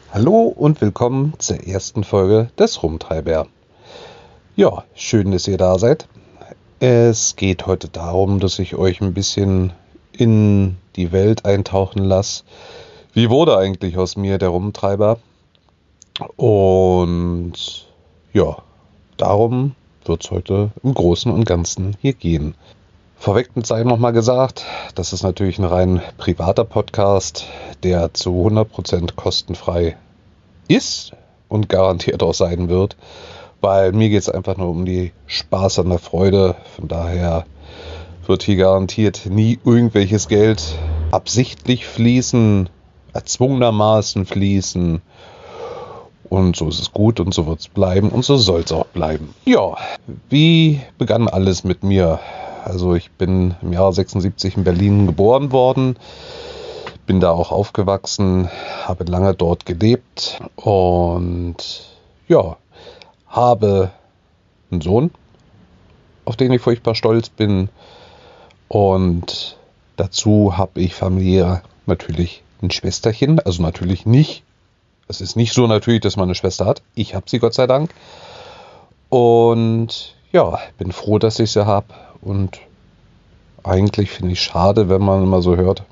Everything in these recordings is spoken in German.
Hallo und willkommen zur ersten Folge des Rumtreiber. Ja, schön, dass ihr da seid. Es geht heute darum, dass ich euch ein bisschen in die Welt eintauchen lasse. Wie wurde eigentlich aus mir der Rumtreiber? Und ja, darum wird es heute im Großen und Ganzen hier gehen. Vorweg sei nochmal gesagt, das ist natürlich ein rein privater Podcast, der zu 100% kostenfrei ist und garantiert auch sein wird, weil mir geht es einfach nur um die Spaß an der Freude. Von daher wird hier garantiert nie irgendwelches Geld absichtlich fließen, erzwungenermaßen fließen. Und so ist es gut und so wird es bleiben und so soll es auch bleiben. Ja, wie begann alles mit mir? Also ich bin im Jahre 76 in Berlin geboren worden, bin da auch aufgewachsen, habe lange dort gelebt und ja, habe einen Sohn, auf den ich furchtbar stolz bin, und dazu habe ich familiär natürlich ein Schwesterchen, also natürlich nicht. Es ist nicht so natürlich, dass man eine Schwester hat. Ich habe sie Gott sei Dank. Und ja, bin froh, dass ich sie habe. Und eigentlich finde ich schade, wenn man immer so hört,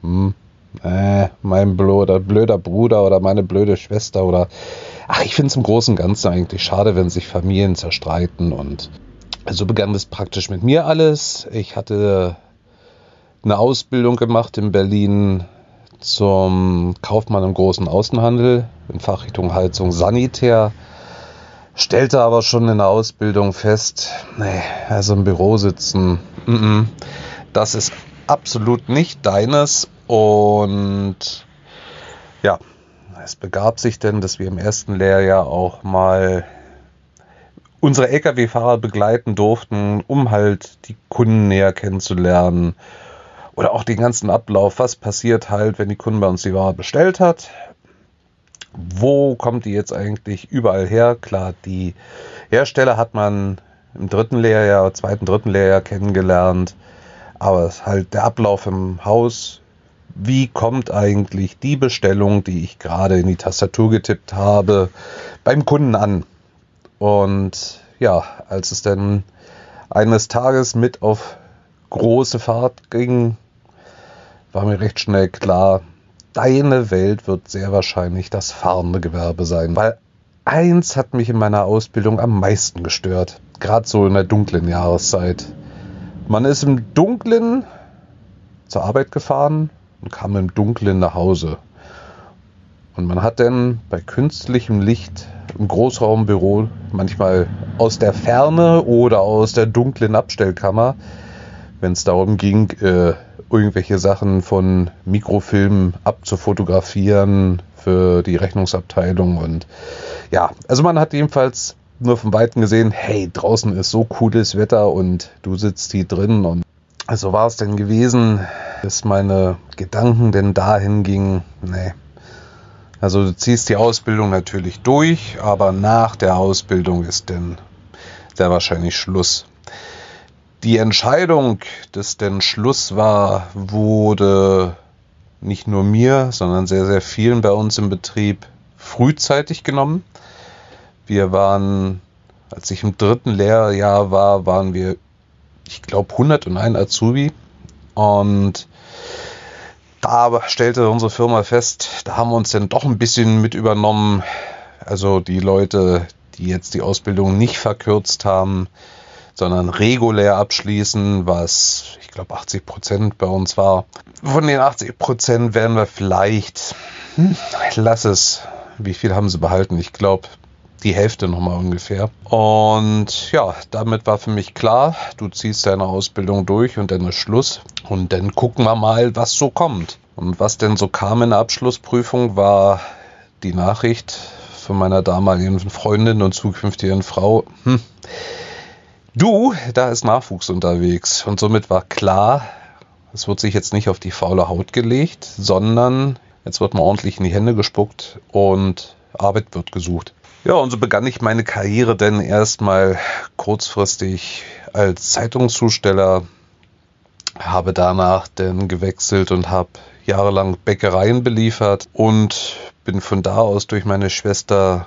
mein blöder Bruder oder meine blöde Schwester oder... Ach, ich finde es im Großen und Ganzen eigentlich schade, wenn sich Familien zerstreiten. Und so begann das praktisch mit mir alles. Ich hatte eine Ausbildung gemacht in Berlin zum Kaufmann im großen Außenhandel in Fachrichtung Heizung Sanitär. Stellte aber schon in der Ausbildung fest, also im Büro sitzen, das ist absolut nicht deines. Und ja, es begab sich denn, dass wir im ersten Lehrjahr auch mal unsere LKW-Fahrer begleiten durften, um halt die Kunden näher kennenzulernen. Oder auch den ganzen Ablauf, was passiert halt, wenn die Kunden bei uns die Ware bestellt hat. Wo kommt die jetzt eigentlich überall her? Klar, die Hersteller hat man im zweiten, dritten Lehrjahr kennengelernt. Aber es ist halt der Ablauf im Haus. Wie kommt eigentlich die Bestellung, die ich gerade in die Tastatur getippt habe, beim Kunden an? Und ja, als es dann eines Tages mit auf große Fahrt ging, war mir recht schnell klar, deine Welt wird sehr wahrscheinlich das fahrende Gewerbe sein. Weil eins hat mich in meiner Ausbildung am meisten gestört, gerade so in der dunklen Jahreszeit. Man ist im Dunkeln zur Arbeit gefahren und kam im Dunkeln nach Hause. Und man hat dann bei künstlichem Licht im Großraumbüro manchmal aus der Ferne oder aus der dunklen Abstellkammer, wenn es darum ging, irgendwelche Sachen von Mikrofilmen abzufotografieren für die Rechnungsabteilung. Und ja, also man hat jedenfalls nur von Weitem gesehen, hey, draußen ist so cooles Wetter und du sitzt hier drin. Und also war es denn gewesen, dass meine Gedanken denn dahin gingen, also du ziehst die Ausbildung natürlich durch, aber nach der Ausbildung ist denn sehr wahrscheinlich Schluss. Die Entscheidung, dass denn Schluss war, wurde nicht nur mir, sondern sehr, sehr vielen bei uns im Betrieb frühzeitig genommen. Wir waren, als ich im dritten Lehrjahr war, waren wir, ich glaube, 101 Azubi. Und da stellte unsere Firma fest, da haben wir uns dann doch ein bisschen mit übernommen. Also die Leute, die jetzt die Ausbildung nicht verkürzt haben, sondern regulär abschließen, was ich glaube 80% bei uns war. Von den 80% werden wir vielleicht, wie viel haben sie behalten? Ich glaube die Hälfte nochmal ungefähr. Und ja, damit war für mich klar, du ziehst deine Ausbildung durch und dann ist Schluss. Und dann gucken wir mal, was so kommt. Und was denn so kam in der Abschlussprüfung, war die Nachricht von meiner damaligen Freundin und zukünftigen Frau, du, da ist Nachwuchs unterwegs. Und somit war klar, es wird sich jetzt nicht auf die faule Haut gelegt, sondern jetzt wird mal ordentlich in die Hände gespuckt und Arbeit wird gesucht. Ja, und so begann ich meine Karriere denn erstmal kurzfristig als Zeitungszusteller, habe danach dann gewechselt und habe jahrelang Bäckereien beliefert und bin von da aus durch meine Schwester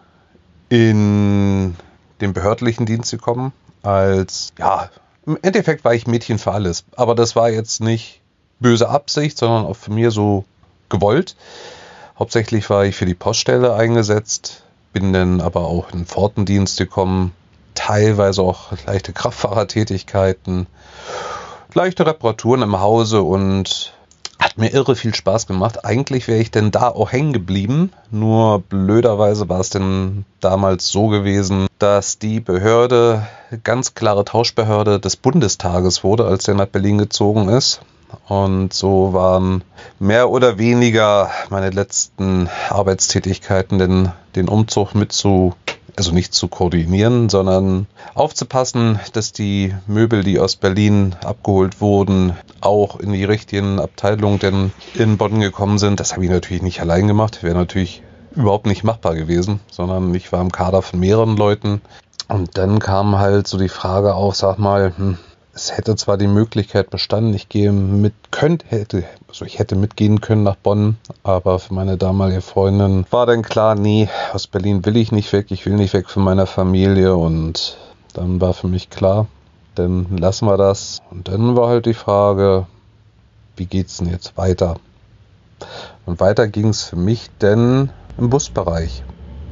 in den behördlichen Dienst gekommen. Im Endeffekt war ich Mädchen für alles. Aber das war jetzt nicht böse Absicht, sondern auch von mir so gewollt. Hauptsächlich war ich für die Poststelle eingesetzt, bin dann aber auch in den Pfortendienst gekommen, teilweise auch leichte Kraftfahrertätigkeiten, leichte Reparaturen im Hause und hat mir irre viel Spaß gemacht. Eigentlich wäre ich denn da auch hängen geblieben, nur blöderweise war es denn damals so gewesen, dass die Behörde, ganz klare Tauschbehörde des Bundestages wurde, als der nach Berlin gezogen ist. Und so waren mehr oder weniger meine letzten Arbeitstätigkeiten, denn den Umzug also nicht zu koordinieren, sondern aufzupassen, dass die Möbel, die aus Berlin abgeholt wurden, auch in die richtigen Abteilungen denn in Bonn gekommen sind. Das habe ich natürlich nicht allein gemacht, wäre natürlich überhaupt nicht machbar gewesen, sondern ich war im Kader von mehreren Leuten. Und dann kam halt so die Frage auf, sag mal, es hätte zwar die Möglichkeit bestanden, ich hätte mitgehen können nach Bonn, aber für meine damalige Freundin war dann klar, nee, aus Berlin will ich nicht weg, ich will nicht weg von meiner Familie und dann war für mich klar, dann lassen wir das. Und dann war halt die Frage, wie geht's denn jetzt weiter? Und weiter ging es für mich denn im Busbereich.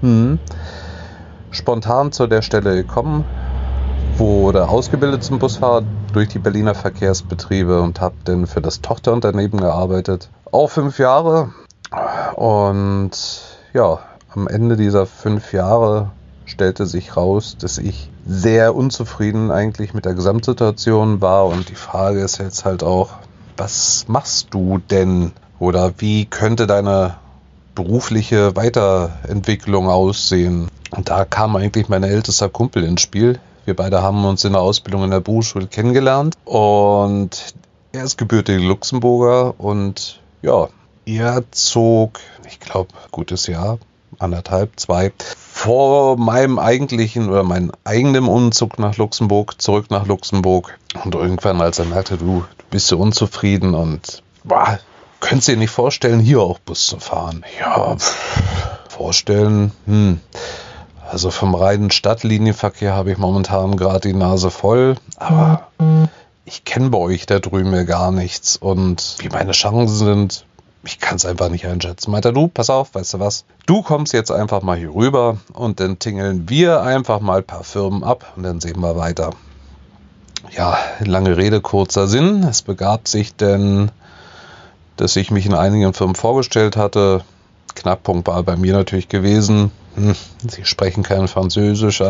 Spontan zu der Stelle gekommen, wurde ausgebildet zum Busfahrer durch die Berliner Verkehrsbetriebe und habe dann für das Tochterunternehmen gearbeitet. Auch 5 Jahre. Und ja, am Ende dieser 5 Jahre stellte sich raus, dass ich sehr unzufrieden eigentlich mit der Gesamtsituation war. Und die Frage ist jetzt halt auch, was machst du denn? Oder wie könnte deine berufliche Weiterentwicklung aussehen? Und da kam eigentlich mein ältester Kumpel ins Spiel. Wir beide haben uns in der Ausbildung in der Berufsschule kennengelernt und er ist gebürtiger Luxemburger und ja, er zog, ich glaube, gutes Jahr, 1,5, 2, vor meinem meinem eigenen Umzug nach Luxemburg, zurück nach Luxemburg und irgendwann, als er merkte, du bist so unzufrieden und könntest dir nicht vorstellen, hier auch Bus zu fahren. Ja, vorstellen, Also vom reinen Stadtlinienverkehr habe ich momentan gerade die Nase voll, aber ich kenne bei euch da drüben ja gar nichts und wie meine Chancen sind, ich kann es einfach nicht einschätzen. Meint er, du, pass auf, weißt du was, du kommst jetzt einfach mal hier rüber und dann tingeln wir einfach mal ein paar Firmen ab und dann sehen wir weiter. Ja, lange Rede, kurzer Sinn. Es begab sich denn, dass ich mich in einigen Firmen vorgestellt hatte. Knackpunkt war bei mir natürlich gewesen, Sie sprechen kein Französisch,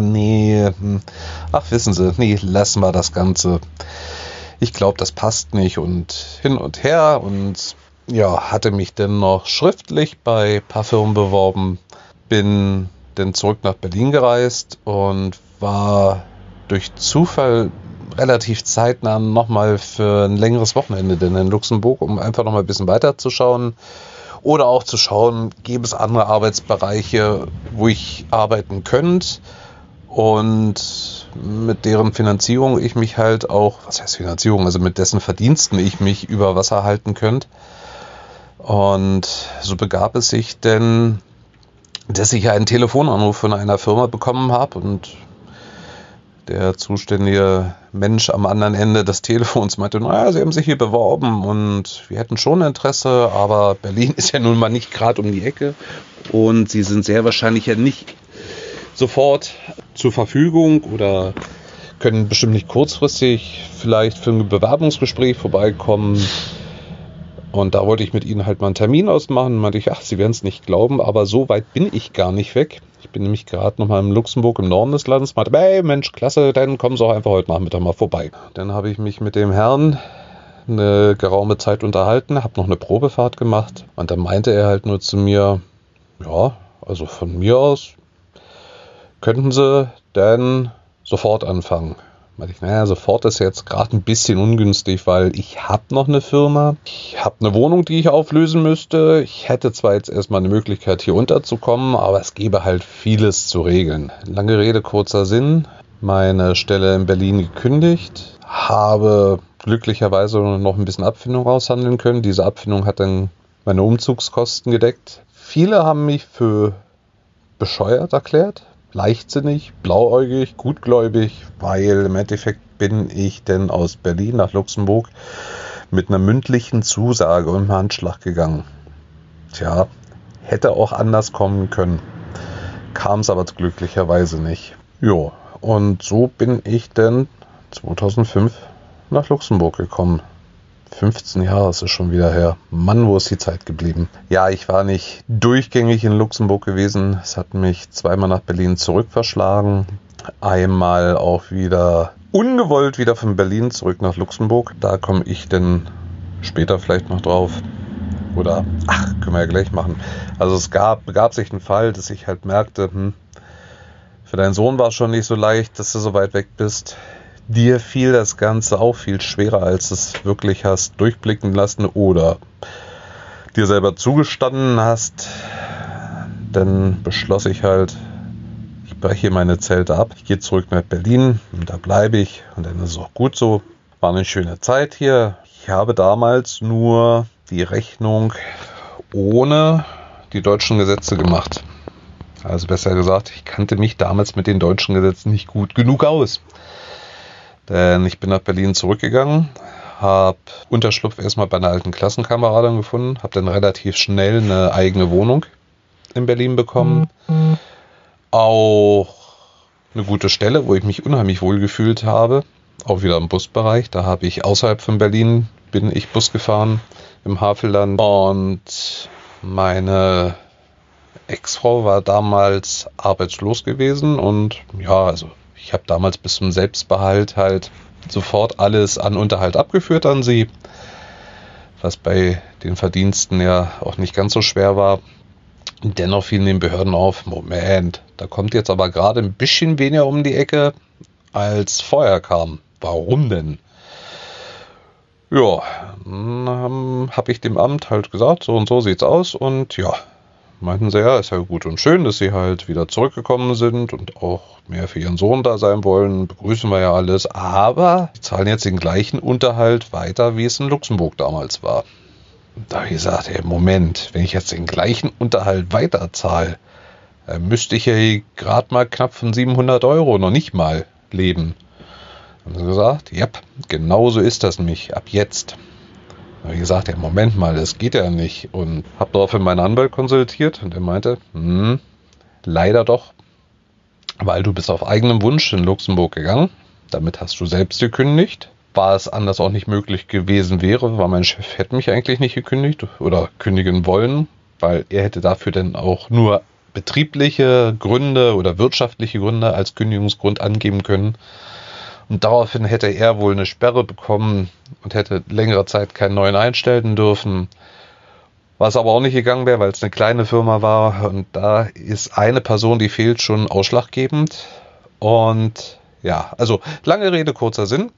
wissen Sie, lassen wir das Ganze. Ich glaube, das passt nicht und hin und her und ja, hatte mich dann noch schriftlich bei ein paar Firmen beworben, bin dann zurück nach Berlin gereist und war durch Zufall relativ zeitnah nochmal für ein längeres Wochenende denn in Luxemburg, um einfach nochmal ein bisschen weiterzuschauen. Oder auch zu schauen, gäbe es andere Arbeitsbereiche, wo ich arbeiten könnte und mit deren Finanzierung ich mich halt auch, was heißt Finanzierung, also mit dessen Verdiensten ich mich über Wasser halten könnte. Und so begab es sich denn, dass ich einen Telefonanruf von einer Firma bekommen habe und der zuständige Mensch am anderen Ende des Telefons meinte, naja, Sie haben sich hier beworben und wir hätten schon Interesse, aber Berlin ist ja nun mal nicht gerade um die Ecke und Sie sind sehr wahrscheinlich ja nicht sofort zur Verfügung oder können bestimmt nicht kurzfristig vielleicht für ein Bewerbungsgespräch vorbeikommen. Und da wollte ich mit Ihnen halt mal einen Termin ausmachen. Meinte ich, Sie werden es nicht glauben, aber so weit bin ich gar nicht weg. Ich bin nämlich gerade nochmal in Luxemburg im Norden des Landes. Meinte, hey Mensch, klasse, dann kommen Sie auch einfach heute Nachmittag mal vorbei. Dann habe ich mich mit dem Herrn eine geraume Zeit unterhalten, habe noch eine Probefahrt gemacht. Und dann meinte er halt nur zu mir, ja, also von mir aus könnten Sie denn sofort anfangen. Meinte ich, naja, sofort ist jetzt gerade ein bisschen ungünstig, weil ich habe noch eine Firma, ich habe eine Wohnung, die ich auflösen müsste. Ich hätte zwar jetzt erstmal eine Möglichkeit, hier unterzukommen, aber es gäbe halt vieles zu regeln. Lange Rede, kurzer Sinn. Meine Stelle in Berlin gekündigt, habe glücklicherweise noch ein bisschen Abfindung aushandeln können. Diese Abfindung hat dann meine Umzugskosten gedeckt. Viele haben mich für bescheuert erklärt, leichtsinnig, blauäugig, gutgläubig, weil im Endeffekt bin ich denn aus Berlin nach Luxemburg mit einer mündlichen Zusage und einem Handschlag gegangen. Tja, hätte auch anders kommen können, kam es aber glücklicherweise nicht. Jo, und so bin ich denn 2005 nach Luxemburg gekommen. 15 Jahre ist es schon wieder her. Mann, wo ist die Zeit geblieben? Ja, ich war nicht durchgängig in Luxemburg gewesen. Es hat mich zweimal nach Berlin zurückverschlagen. Einmal auch wieder ungewollt wieder von Berlin zurück nach Luxemburg. Da komme ich denn später vielleicht noch drauf. Oder, können wir ja gleich machen. Also es begab sich ein Fall, dass ich halt merkte, für deinen Sohn war es schon nicht so leicht, dass du so weit weg bist. Dir fiel das Ganze auch viel schwerer, als es wirklich hast durchblicken lassen oder dir selber zugestanden hast. Dann beschloss ich halt, ich breche meine Zelte ab, ich gehe zurück nach Berlin und da bleibe ich. Und dann ist es auch gut so. War eine schöne Zeit hier. Ich habe damals nur die Rechnung ohne die deutschen Gesetze gemacht. Also besser gesagt, ich kannte mich damals mit den deutschen Gesetzen nicht gut genug aus. Denn ich bin nach Berlin zurückgegangen, habe Unterschlupf erstmal bei einer alten Klassenkameradin gefunden, habe dann relativ schnell eine eigene Wohnung in Berlin bekommen. Auch eine gute Stelle, wo ich mich unheimlich wohl gefühlt habe, auch wieder im Busbereich. Da habe ich außerhalb von Berlin, bin ich Bus gefahren im Havelland. Und meine Ex-Frau war damals arbeitslos gewesen und ja, also ich habe damals bis zum Selbstbehalt halt sofort alles an Unterhalt abgeführt an sie, was bei den Verdiensten ja auch nicht ganz so schwer war. Dennoch fielen den Behörden auf, Moment, da kommt jetzt aber gerade ein bisschen weniger um die Ecke, als vorher kam. Warum denn? Ja, dann habe ich dem Amt halt gesagt, so und so sieht's aus und ja, meinten sie, ja, ist ja gut und schön, dass sie halt wieder zurückgekommen sind und auch mehr für ihren Sohn da sein wollen, begrüßen wir ja alles, aber sie zahlen jetzt den gleichen Unterhalt weiter, wie es in Luxemburg damals war. Und da habe ich gesagt, hey, Moment, wenn ich jetzt den gleichen Unterhalt weiter zahle, müsste ich ja gerade mal knapp von 700 Euro noch nicht mal leben. Haben sie gesagt, ja, genau so ist das nämlich, ab jetzt. Da habe ich gesagt, ja, Moment mal, das geht ja nicht. Und habe daraufhin meinen Anwalt konsultiert und er meinte, leider doch, weil du bist auf eigenem Wunsch in Luxemburg gegangen. Damit hast du selbst gekündigt. War es anders auch nicht möglich gewesen wäre, weil mein Chef hätte mich eigentlich nicht gekündigt oder kündigen wollen, weil er hätte dafür dann auch nur betriebliche Gründe oder wirtschaftliche Gründe als Kündigungsgrund angeben können. Und daraufhin hätte er wohl eine Sperre bekommen und hätte längere Zeit keinen neuen einstellen dürfen. Was aber auch nicht gegangen wäre, weil es eine kleine Firma war. Und da ist eine Person, die fehlt, schon ausschlaggebend. Und ja, also lange Rede, kurzer Sinn.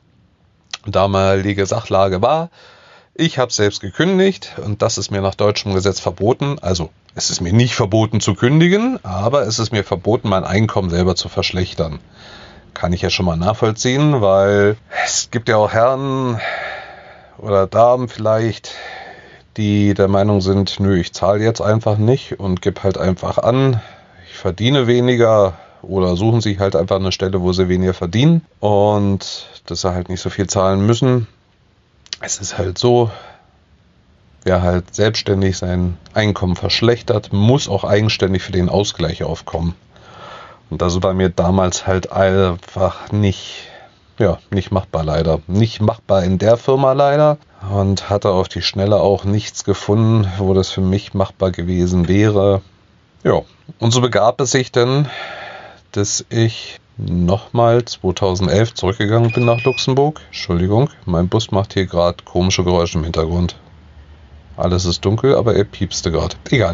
Damalige Sachlage war, ich habe selbst gekündigt und das ist mir nach deutschem Gesetz verboten. Also es ist mir nicht verboten zu kündigen, aber es ist mir verboten, mein Einkommen selber zu verschlechtern. Kann ich ja schon mal nachvollziehen, weil es gibt ja auch Herren oder Damen vielleicht, die der Meinung sind, nö, ich zahle jetzt einfach nicht und gebe halt einfach an, ich verdiene weniger oder suchen sich halt einfach eine Stelle, wo sie weniger verdienen und dass sie halt nicht so viel zahlen müssen. Es ist halt so, wer halt selbstständig sein Einkommen verschlechtert, muss auch eigenständig für den Ausgleich aufkommen. Und das war mir damals halt einfach nicht machbar leider. Nicht machbar in der Firma leider. Und hatte auf die Schnelle auch nichts gefunden, wo das für mich machbar gewesen wäre. Ja, und so begab es sich dann, dass ich nochmal 2011 zurückgegangen bin nach Luxemburg. Entschuldigung, mein Bus macht hier gerade komische Geräusche im Hintergrund. Alles ist dunkel, aber er piepste gerade. Egal.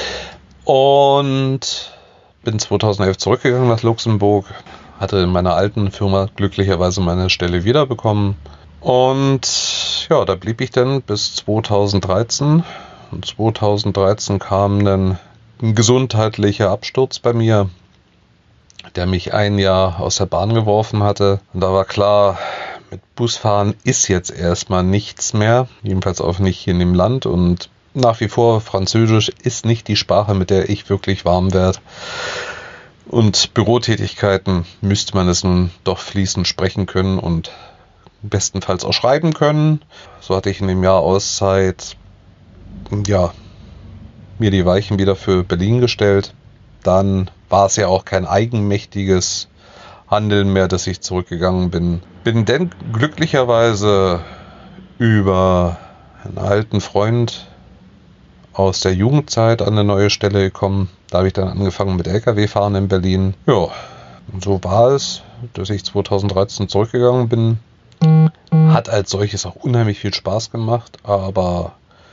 Und bin 2011 zurückgegangen nach Luxemburg, hatte in meiner alten Firma glücklicherweise meine Stelle wiederbekommen und ja, da blieb ich dann bis 2013 und 2013 kam dann ein gesundheitlicher Absturz bei mir, der mich ein Jahr aus der Bahn geworfen hatte und da war klar, mit Busfahren ist jetzt erstmal nichts mehr, jedenfalls auch nicht hier in dem Land und nach wie vor, Französisch ist nicht die Sprache, mit der ich wirklich warm werde. Und Bürotätigkeiten müsste man es nun doch fließend sprechen können und bestenfalls auch schreiben können. So hatte ich in dem Jahr Auszeit, ja, mir die Weichen wieder für Berlin gestellt. Dann war es ja auch kein eigenmächtiges Handeln mehr, dass ich zurückgegangen bin. Bin denn glücklicherweise über einen alten Freund aus der Jugendzeit an eine neue Stelle gekommen. Da habe ich dann angefangen mit LKW-Fahren in Berlin. Ja, und so war es, dass ich 2013 zurückgegangen bin. Hat als solches auch unheimlich viel Spaß gemacht, aber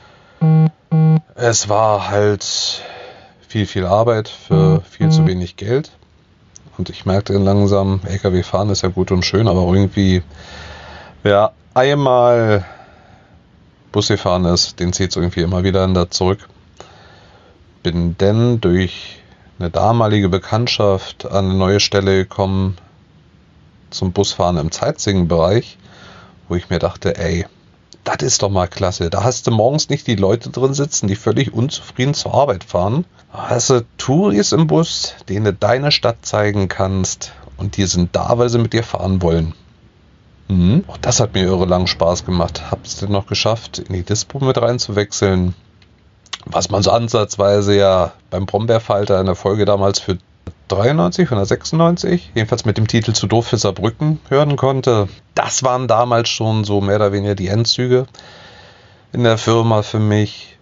es war halt viel Arbeit für viel zu wenig Geld. Und ich merkte dann langsam, LKW-Fahren ist ja gut und schön, aber irgendwie, wer einmal Bus gefahren ist, den zieht es irgendwie immer wieder da zurück. Bin dann durch eine damalige Bekanntschaft an eine neue Stelle gekommen zum Busfahren im Sightseeing-Bereich, wo ich mir dachte, ey, das ist doch mal klasse. Da hast du morgens nicht die Leute drin sitzen, die völlig unzufrieden zur Arbeit fahren. Da hast du Touris im Bus, denen du deine Stadt zeigen kannst und die sind da, weil sie mit dir fahren wollen. Auch das hat mir irre lang Spaß gemacht. Hab's dann noch geschafft, in die Dispo mit reinzuwechseln. Was man so ansatzweise ja beim Brombeerfalter in der Folge damals für 93 oder 96, jedenfalls mit dem Titel Zu doof für Saarbrücken hören konnte. Das waren damals schon so mehr oder weniger die Endzüge in der Firma für mich.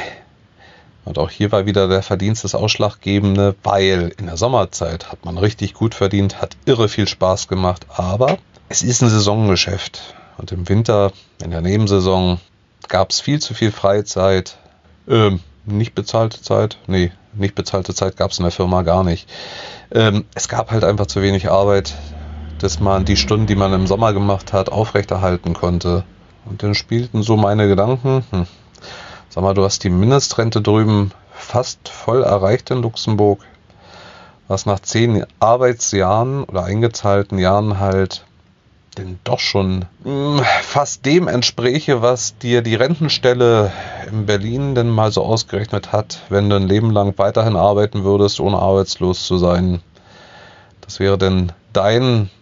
Und auch hier war wieder der Verdienst das Ausschlaggebende, weil in der Sommerzeit hat man richtig gut verdient, hat irre viel Spaß gemacht, aber es ist ein Saisongeschäft. Und im Winter, in der Nebensaison, gab es viel zu viel Freizeit. Nicht bezahlte Zeit? Nee, nicht bezahlte Zeit gab es in der Firma gar nicht. Es gab halt einfach zu wenig Arbeit, dass man die Stunden, die man im Sommer gemacht hat, aufrechterhalten konnte. Und dann spielten so meine Gedanken, sag mal, du hast die Mindestrente drüben fast voll erreicht in Luxemburg, was nach 10 Arbeitsjahren oder eingezahlten Jahren halt denn doch schon fast dem entspräche, was dir die Rentenstelle in Berlin denn mal so ausgerechnet hat, wenn du ein Leben lang weiterhin arbeiten würdest, ohne arbeitslos zu sein. Das wäre denn dein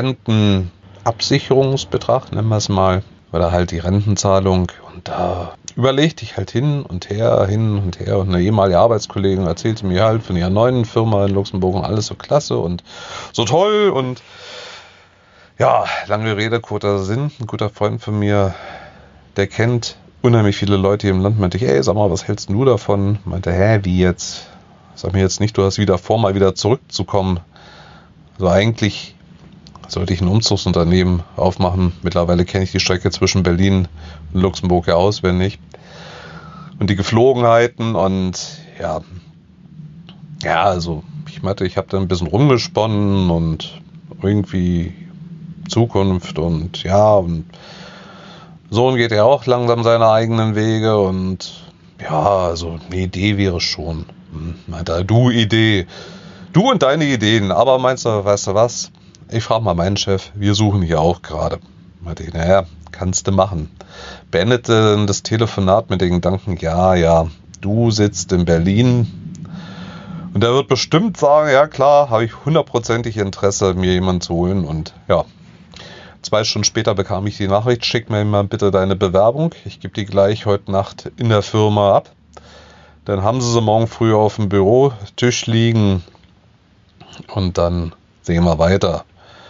Rentenabsicherungsbetrag, nennen wir es mal, oder halt die Rentenzahlung. Und da überlegte ich halt hin und her. Und eine ehemalige Arbeitskollegin erzählte mir halt von ihrer neuen Firma in Luxemburg und alles so klasse und so toll und ja, lange Rede, kurzer Sinn. Ein guter Freund von mir, der kennt unheimlich viele Leute hier im Land, meinte ich, ey, sag mal, was hältst du davon? Meinte, wie jetzt? Sag mir jetzt nicht, du hast wieder vor, mal wieder zurückzukommen. Also eigentlich sollte ich ein Umzugsunternehmen aufmachen. Mittlerweile kenne ich die Strecke zwischen Berlin und Luxemburg ja auswendig. Und die Geflogenheiten und ja, also ich meinte, ich habe da ein bisschen rumgesponnen und irgendwie Zukunft und ja, und Sohn geht ja auch langsam seine eigenen Wege und ja, also eine Idee wäre schon. Meinte, du und deine Ideen, aber meinst du, weißt du was? Ich frage mal meinen Chef, wir suchen hier auch gerade. Meinte ich, naja, kannst du machen. Beendete das Telefonat mit den Gedanken, ja, du sitzt in Berlin und der wird bestimmt sagen, ja klar, habe ich 100%ig Interesse, mir jemanden zu holen und ja. 2 Stunden später bekam ich die Nachricht, schick mir mal bitte deine Bewerbung. Ich gebe die gleich heute Nacht in der Firma ab. Dann haben sie morgen früh auf dem Bürotisch liegen und dann sehen wir weiter.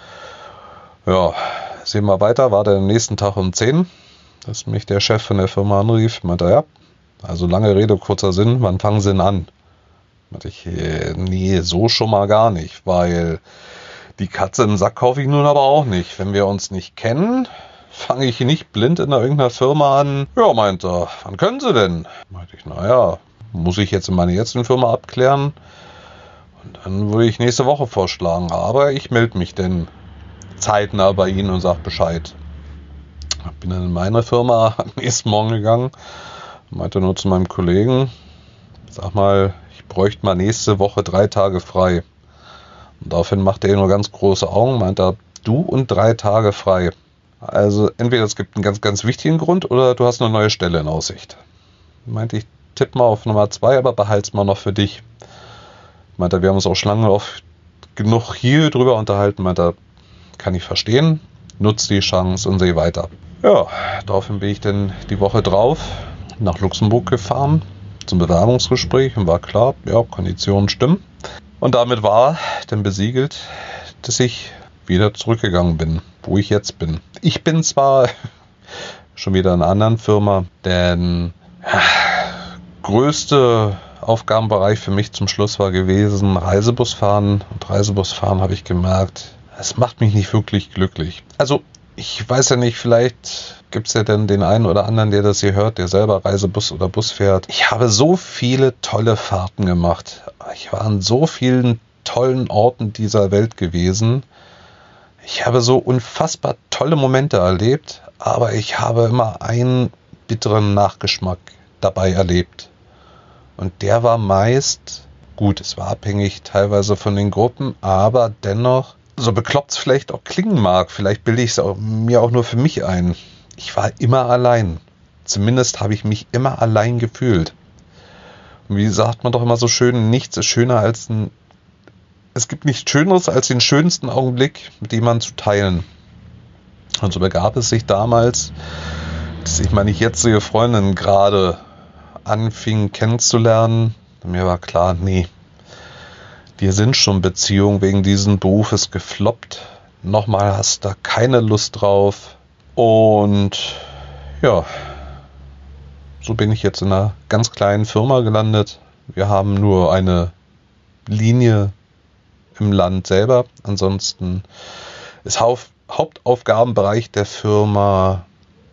Ja, sehen wir weiter, war der am nächsten Tag um 10, dass mich der Chef von der Firma anrief. Meinte, ja, also lange Rede, kurzer Sinn, wann fangen sie denn an? Meinte ich, nee, so schon mal gar nicht, weil die Katze im Sack kaufe ich nun aber auch nicht. Wenn wir uns nicht kennen, fange ich nicht blind in irgendeiner Firma an. Ja, meint er, wann können Sie denn? Meinte ich, naja, muss ich jetzt in meiner jetzigen Firma abklären. Und dann würde ich nächste Woche vorschlagen. Aber ich melde mich denn zeitnah bei Ihnen und sage Bescheid. Ich bin dann in meine Firma am nächsten Morgen gegangen. Meinte nur zu meinem Kollegen, sag mal, ich bräuchte mal nächste Woche 3 Tage frei. Und daraufhin machte er nur ganz große Augen, meinte er, du und 3 Tage frei. Also entweder es gibt einen ganz, ganz wichtigen Grund oder du hast eine neue Stelle in Aussicht. Meinte, ich tippe mal auf Nummer 2, aber behalt's mal noch für dich. Meinte, wir haben uns auch schon lange oft genug hier drüber unterhalten. Meinte, kann ich verstehen, nutz die Chance und seh weiter. Ja, daraufhin bin ich dann die Woche drauf nach Luxemburg gefahren zum Bewerbungsgespräch und war klar, ja, Konditionen stimmen. Und damit war dann besiegelt, dass ich wieder zurückgegangen bin, wo ich jetzt bin. Ich bin zwar schon wieder in einer anderen Firma, denn größte Aufgabenbereich für mich zum Schluss war gewesen Reisebusfahren. Und Reisebusfahren habe ich gemerkt, es macht mich nicht wirklich glücklich. Also ich weiß ja nicht, vielleicht gibt es ja dann den einen oder anderen, der das hier hört, der selber Reisebus oder Bus fährt. Ich habe so viele tolle Fahrten gemacht. Ich war an so vielen tollen Orten dieser Welt gewesen. Ich habe so unfassbar tolle Momente erlebt, aber ich habe immer einen bitteren Nachgeschmack dabei erlebt. Und der war meist, gut, es war abhängig teilweise von den Gruppen, aber dennoch, so bekloppt es vielleicht auch klingen mag, vielleicht bilde ich es mir auch nur für mich ein. Ich war immer allein. Zumindest habe ich mich immer allein gefühlt. Und wie sagt man doch immer so schön, nichts ist schöner als es gibt nichts Schöneres als den schönsten Augenblick mit jemandem zu teilen. Und so begab es sich damals, dass ich meine jetzige Freundin gerade anfing kennenzulernen. Und mir war klar, nee, wir sind schon Beziehungen wegen dieses Berufes gefloppt. Nochmal hast du da keine Lust drauf. Und ja, so bin ich jetzt in einer ganz kleinen Firma gelandet. Wir haben nur eine Linie im Land selber. Ansonsten ist Hauptaufgabenbereich der Firma,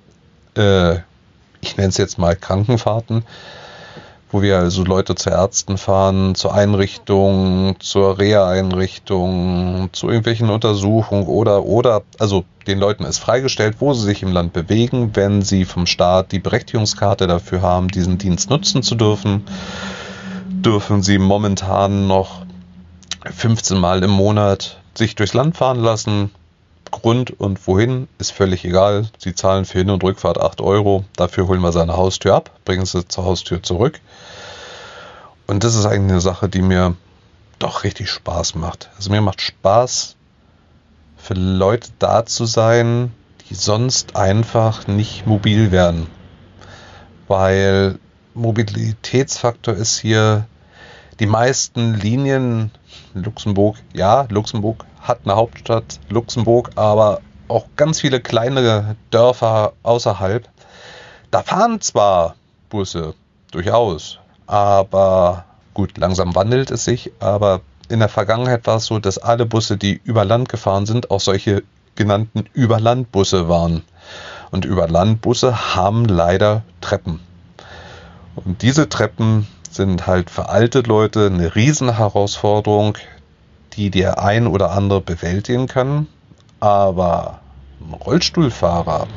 ich nenne es jetzt mal Krankenfahrten, wo wir also Leute zu Ärzten fahren, zur Einrichtung, zur Reha-Einrichtung, zu irgendwelchen Untersuchungen oder, also den Leuten ist freigestellt, wo sie sich im Land bewegen, wenn sie vom Staat die Berechtigungskarte dafür haben, diesen Dienst nutzen zu dürfen, dürfen sie momentan noch 15 Mal im Monat sich durchs Land fahren lassen. Grund und wohin ist völlig egal. Sie zahlen für Hin- und Rückfahrt 8 Euro. Dafür holen wir seine Haustür ab, bringen sie zur Haustür zurück. Und das ist eigentlich eine Sache, die mir doch richtig Spaß macht. Also mir macht Spaß, für Leute da zu sein, die sonst einfach nicht mobil werden. Weil Mobilitätsfaktor ist hier, die meisten Linien, Luxemburg hat eine Hauptstadt, Luxemburg, aber auch ganz viele kleinere Dörfer außerhalb. Da fahren zwar Busse, durchaus, aber gut, langsam wandelt es sich, aber in der Vergangenheit war es so, dass alle Busse, die über Land gefahren sind, auch solche genannten Überlandbusse waren. Und Überlandbusse haben leider Treppen. Und diese Treppen sind halt für alte Leute eine Riesenherausforderung, die der ein oder andere bewältigen kann. Aber ein Rollstuhlfahrer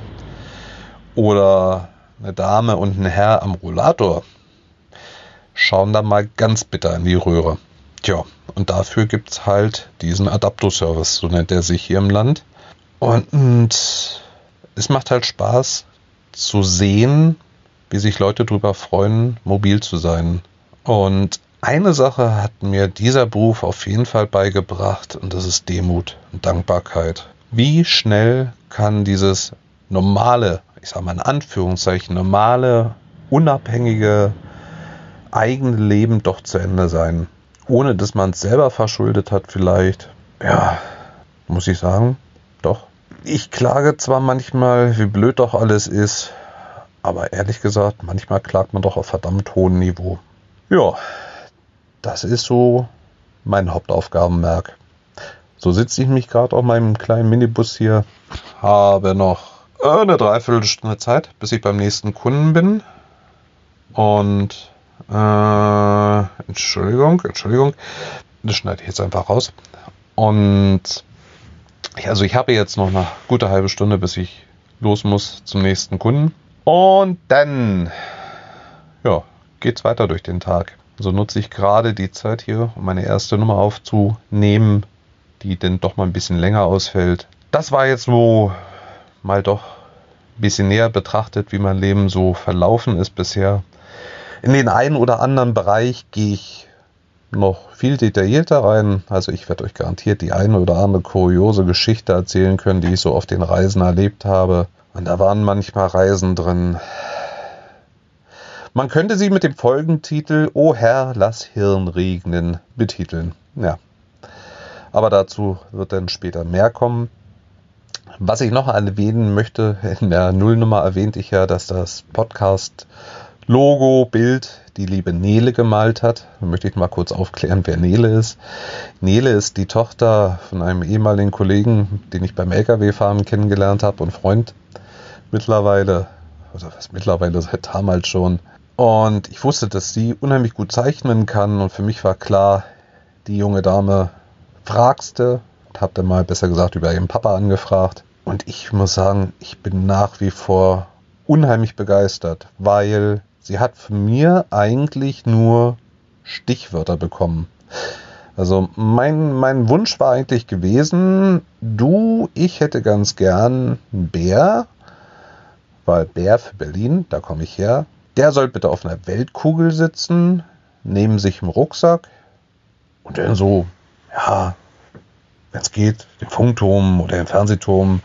oder eine Dame und ein Herr am Rollator schauen da mal ganz bitter in die Röhre. Tja, und dafür gibt es halt diesen Adapto-Service, so nennt er sich hier im Land. Und es macht halt Spaß zu sehen, wie sich Leute darüber freuen, mobil zu sein. Und eine Sache hat mir dieser Beruf auf jeden Fall beigebracht, und das ist Demut und Dankbarkeit. Wie schnell kann dieses normale, ich sage mal in Anführungszeichen, normale, unabhängige, eigene Leben doch zu Ende sein. Ohne dass man es selber verschuldet hat vielleicht. Ja, muss ich sagen, doch. Ich klage zwar manchmal, wie blöd doch alles ist, aber ehrlich gesagt, manchmal klagt man doch auf verdammt hohem Niveau. Ja, das ist so mein Hauptaufgabenmerk. So sitze ich mich gerade auf meinem kleinen Minibus hier, habe noch eine Dreiviertelstunde Zeit, bis ich beim nächsten Kunden bin. Und Entschuldigung, das schneide ich jetzt einfach raus. Und also ich habe jetzt noch eine gute halbe Stunde, bis ich los muss zum nächsten Kunden. Und dann geht's weiter durch den Tag. So nutze ich gerade die Zeit hier, um meine erste Nummer aufzunehmen, die dann doch mal ein bisschen länger ausfällt. Das war jetzt so mal doch ein bisschen näher betrachtet, wie mein Leben so verlaufen ist bisher. In den einen oder anderen Bereich gehe ich noch viel detaillierter rein. Also ich werde euch garantiert die eine oder andere kuriose Geschichte erzählen können, die ich so auf den Reisen erlebt habe. Und da waren manchmal Reisen drin. Man könnte sie mit dem Folgentitel "O Herr, lass Hirn regnen" betiteln. Ja, aber dazu wird dann später mehr kommen. Was ich noch erwähnen möchte, in der Nullnummer erwähnte ich ja, dass das Podcast-Logo, Bild die liebe Nele gemalt hat. Da möchte ich mal kurz aufklären, wer Nele ist. Nele ist die Tochter von einem ehemaligen Kollegen, den ich beim LKW-Fahren kennengelernt habe und Freund mittlerweile, also was mittlerweile seit damals schon. Und ich wusste, dass sie unheimlich gut zeichnen kann und für mich war klar, die junge Dame fragste und habe dann mal besser gesagt über ihren Papa angefragt. Und ich muss sagen, ich bin nach wie vor unheimlich begeistert, weil sie hat von mir eigentlich nur Stichwörter bekommen. Also mein Wunsch war eigentlich gewesen, ich hätte ganz gern einen Bär, weil Bär für Berlin, da komme ich her. Der soll bitte auf einer Weltkugel sitzen, neben sich im Rucksack und dann so, ja, wenn es geht, den Funkturm oder den Fernsehturm.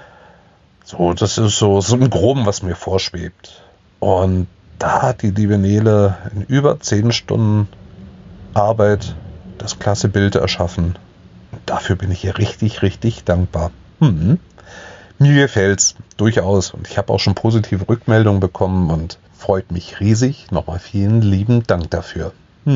So, das ist so im Groben, was mir vorschwebt. Und da hat die liebe Nele in über 10 Stunden Arbeit das klasse Bild erschaffen. Und dafür bin ich ihr richtig, richtig dankbar. Mir gefällt's durchaus. Und ich habe auch schon positive Rückmeldungen bekommen und freut mich riesig. Nochmal vielen lieben Dank dafür.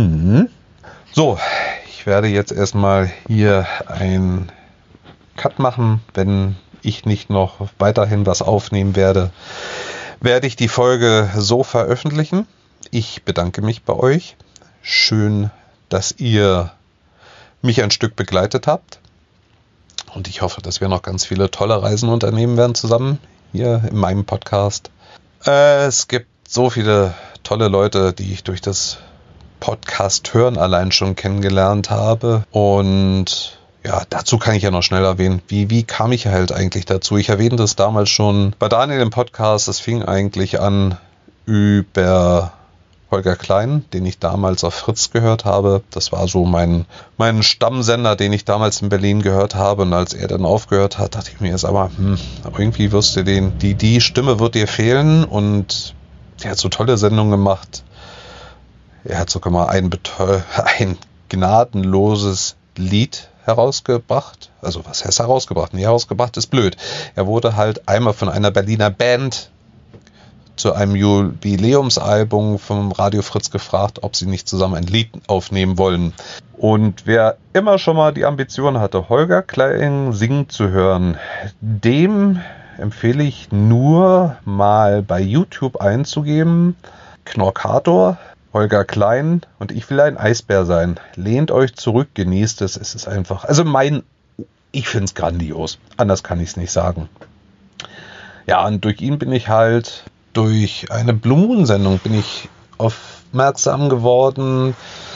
So, ich werde jetzt erstmal hier einen Cut machen. Wenn ich nicht noch weiterhin was aufnehmen werde, werde ich die Folge so veröffentlichen. Ich bedanke mich bei euch. Schön, dass ihr mich ein Stück begleitet habt. Und ich hoffe, dass wir noch ganz viele tolle Reisen unternehmen werden zusammen hier in meinem Podcast. Es gibt so viele tolle Leute, die ich durch das Podcast hören allein schon kennengelernt habe. Und ja, dazu kann ich ja noch schnell erwähnen, wie kam ich halt eigentlich dazu? Ich erwähnte das damals schon bei Daniel im Podcast. Es fing eigentlich an über Holger Klein, den ich damals auf Fritz gehört habe. Das war so mein Stammsender, den ich damals in Berlin gehört habe. Und als er dann aufgehört hat, dachte ich mir jetzt aber, irgendwie wirst du die Stimme wird dir fehlen. Und er hat so tolle Sendungen gemacht. Er hat sogar mal ein gnadenloses Lied herausgebracht. Also was heißt herausgebracht? Nee, herausgebracht ist blöd. Er wurde halt einmal von einer Berliner Band zu einem Jubiläumsalbum vom Radio Fritz gefragt, ob sie nicht zusammen ein Lied aufnehmen wollen. Und wer immer schon mal die Ambition hatte, Holger Klein singen zu hören, dem empfehle ich nur mal bei YouTube einzugeben, Knorkator, Holger Klein und ich will ein Eisbär sein. Lehnt euch zurück, genießt es. Es ist einfach, ich finde es grandios. Anders kann ich es nicht sagen. Ja, und durch ihn bin ich halt, durch eine Blue Moon Sendung bin ich aufmerksam geworden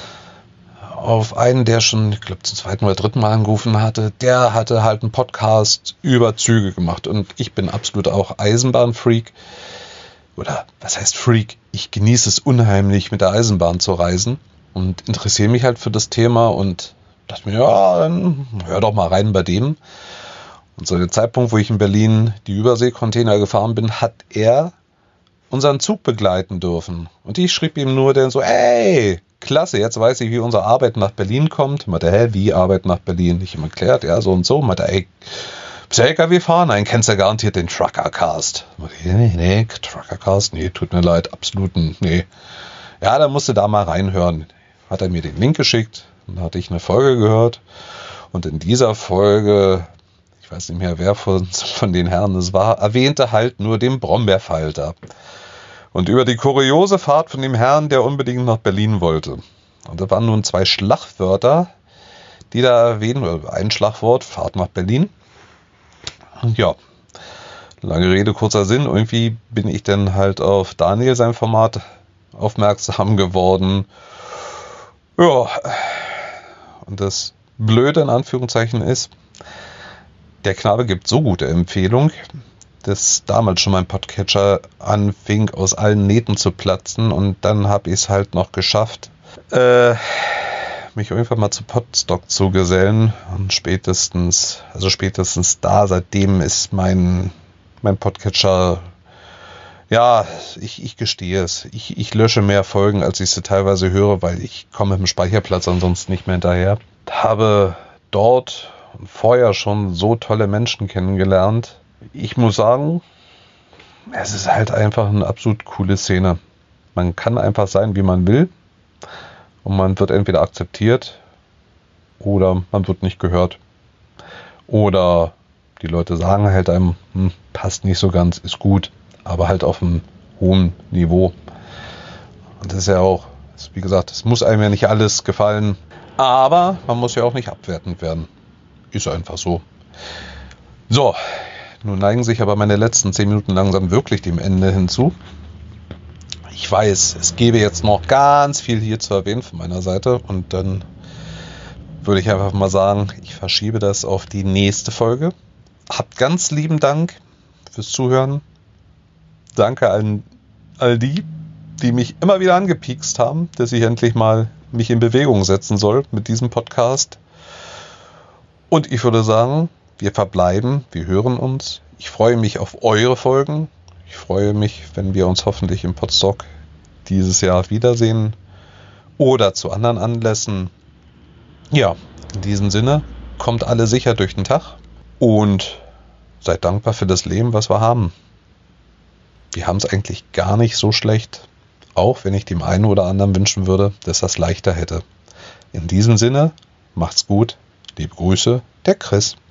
auf einen, der schon, ich glaube, zum 2. oder 3. Mal angerufen hatte. Der hatte halt einen Podcast über Züge gemacht und ich bin absolut auch Eisenbahnfreak. Oder was heißt Freak? Ich genieße es unheimlich, mit der Eisenbahn zu reisen und interessiere mich halt für das Thema und dachte mir, ja, dann hör doch mal rein bei dem. Und zu dem Zeitpunkt, wo ich in Berlin die Überseekontainer gefahren bin, hat er unseren Zug begleiten dürfen. Und ich schrieb ihm nur dann so, ey, klasse, jetzt weiß ich, wie unsere Arbeit nach Berlin kommt. Meinte, wie Arbeit nach Berlin? Ich ihm erklärt, ja, so und so. Meinte, ey, bist du LKW fahren? Nein, kennst ja garantiert den Truckercast. Nee, Truckercast, nee, tut mir leid, absoluten, nee. Ja, dann musst du da mal reinhören. Hat er mir den Link geschickt, dann hatte ich eine Folge gehört und in dieser Folge, ich weiß nicht mehr, wer von den Herren es war, erwähnte halt nur den Brombeerfalter. Und über die kuriose Fahrt von dem Herrn, der unbedingt nach Berlin wollte. Und da waren nun 2 Schlagwörter, die da erwähnen, oder ein Schlagwort, Fahrt nach Berlin. Und ja, lange Rede, kurzer Sinn, irgendwie bin ich dann halt auf Daniel sein Format aufmerksam geworden. Ja, und das Blöde in Anführungszeichen ist, der Knabe gibt so gute Empfehlung, dass damals schon mein Podcatcher anfing, aus allen Nähten zu platzen. Und dann habe ich es halt noch geschafft, mich irgendwann mal zu Podstock zu gesellen. Und spätestens da, seitdem ist mein Podcatcher, ja, ich gestehe es. Ich lösche mehr Folgen, als ich sie teilweise höre, weil ich komme mit dem Speicherplatz ansonsten nicht mehr hinterher. Habe dort vorher schon so tolle Menschen kennengelernt. Ich muss sagen, es ist halt einfach eine absolut coole Szene. Man kann einfach sein, wie man will. Und man wird entweder akzeptiert oder man wird nicht gehört. Oder die Leute sagen halt einem, passt nicht so ganz, ist gut, aber halt auf einem hohen Niveau. Und das ist ja auch, wie gesagt, es muss einem ja nicht alles gefallen, aber man muss ja auch nicht abwertend werden. Ist einfach so. So, nun neigen sich aber meine letzten 10 Minuten langsam wirklich dem Ende hinzu. Ich weiß, es gäbe jetzt noch ganz viel hier zu erwähnen von meiner Seite und dann würde ich einfach mal sagen, ich verschiebe das auf die nächste Folge. Habt ganz lieben Dank fürs Zuhören. Danke an all die mich immer wieder angepiekst haben, dass ich endlich mal mich in Bewegung setzen soll mit diesem Podcast. Und ich würde sagen, wir verbleiben, wir hören uns. Ich freue mich auf eure Folgen. Ich freue mich, wenn wir uns hoffentlich im Podstock dieses Jahr wiedersehen oder zu anderen Anlässen. Ja, in diesem Sinne, kommt alle sicher durch den Tag und seid dankbar für das Leben, was wir haben. Wir haben es eigentlich gar nicht so schlecht, auch wenn ich dem einen oder anderen wünschen würde, dass er es leichter hätte. In diesem Sinne, macht's gut, liebe Grüße, der Chris.